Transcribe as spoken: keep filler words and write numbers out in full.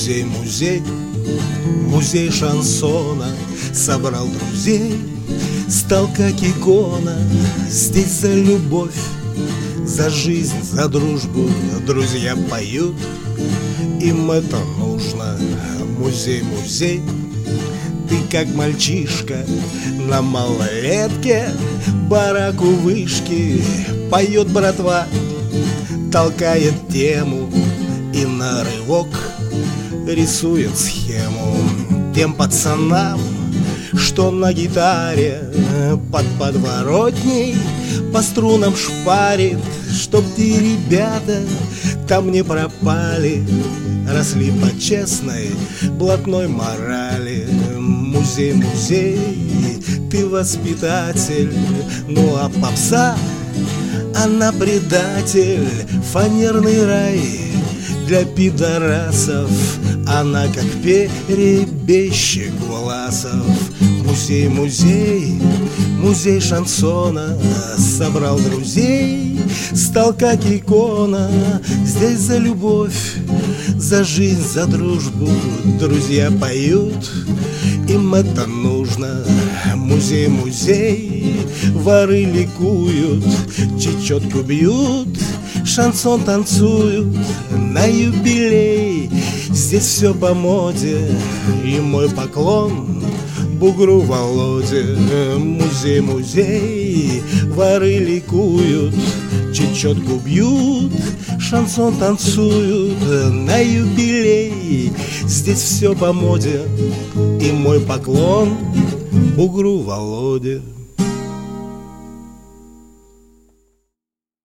Музей, музей, музей шансона собрал друзей, стал как икона. Здесь за любовь, за жизнь, за дружбу друзья поют. Им это нужно. Музей, музей, ты как мальчишка на малолетке, барак у вышки поет братва, толкает тему и на рывок рисует схему тем пацанам, что на гитаре под подворотней по струнам шпарит, чтоб те ребята там не пропали, росли по честной блатной морали. Музей, музей, ты воспитатель, ну а попса, она предатель. Фанерный рай для пидорасов, она как перебежчик Власов. Музей, музей, музей шансона собрал друзей, стал как икона. Здесь за любовь, за жизнь, за дружбу друзья поют. Им это нужно. Музей, музей, воры ликуют, чечетку бьют, шансон танцуют на юбилей. Здесь все по моде, и мой поклон бугру Володе. Музей, музей, воры ликуют, чечетку бьют, шансон танцуют на юбилей. Здесь все по моде, и мой поклон бугру Володе.